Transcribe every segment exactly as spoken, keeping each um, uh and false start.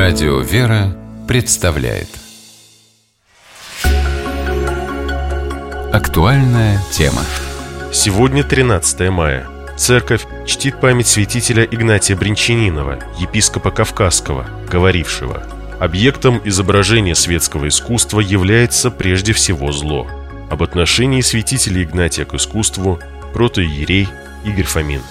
Радио «Вера» представляет актуальная тема. Сегодня тринадцатое мая. Церковь чтит память святителя Игнатия Бринчанинова, епископа Кавказского, говорившего: «Объектом изображения светского искусства является прежде всего зло». Об отношении святителя Игнатия к искусству протоиерей Игорь Фомин.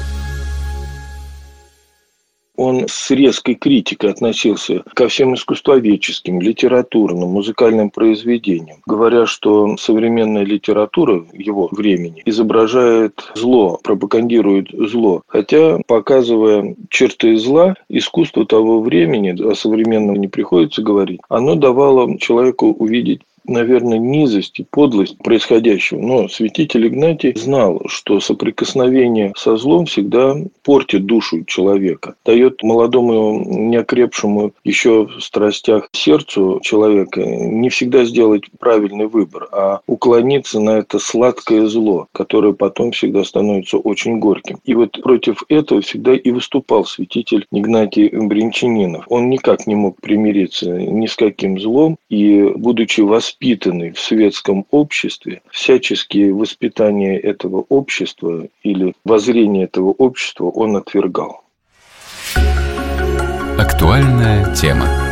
Он с резкой критикой относился ко всем искусствоведческим, литературным, музыкальным произведениям, говоря, что современная литература его времени изображает зло, пропагандирует зло. Хотя, показывая черты зла, искусство того времени, о современном не приходится говорить, оно давало человеку увидеть, наверное, низость и подлость происходящего. Но святитель Игнатий знал, что соприкосновение со злом всегда портит душу человека, дает молодому, неокрепшему еще в страстях сердцу человека не всегда сделать правильный выбор, а уклониться на это сладкое зло, которое потом всегда становится очень горьким. И вот против этого всегда и выступал святитель Игнатий Бринчанинов. Он никак не мог примириться ни с каким злом, и, будучи воспитанным воспитанный в светском обществе, всяческие воспитания этого общества или воззрение этого общества он отвергал. Актуальная тема.